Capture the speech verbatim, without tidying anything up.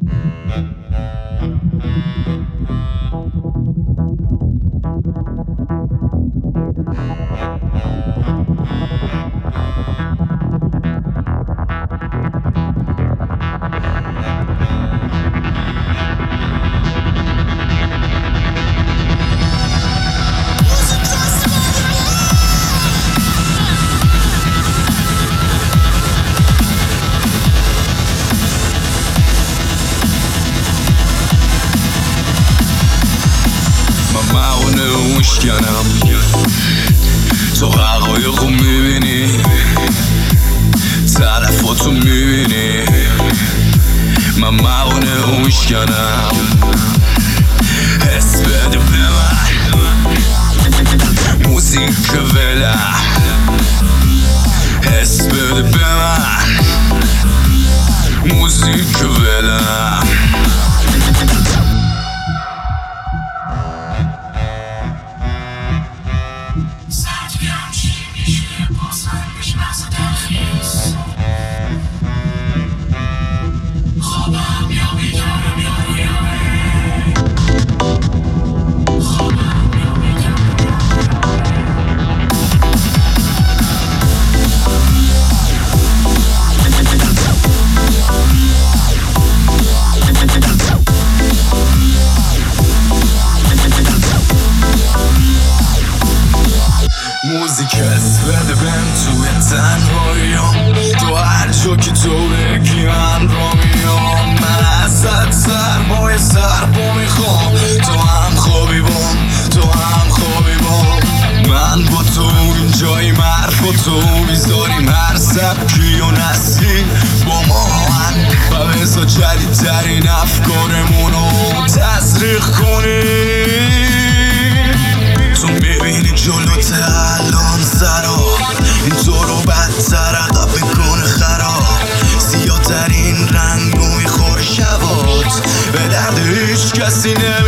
میشکنم تو حقایقو میبینی، طرفاتو میبینی، من موانه رو میشکنم. حس بده به من موزیک وله، حس بده به من موزیک وله. موزیک حس بده بهم توی تنهاییام، تو هر جا که تو بگی من را میام. من ازت سرمایه سربا میخوام، تو هم خوابی بام، تو هم خوابی بام. من با تو اینجایی مرد با تو میذاریم هر سبکی و نسلی با ما هم و بزا جدیدترین افکارمونو تزریق کنیم. تو میبینی جلوت الان سرا این رو بدتر عقب بکنه خراب، سیاه ترین رنگ رو میخوره شبات، به درد هیچ کسی نمی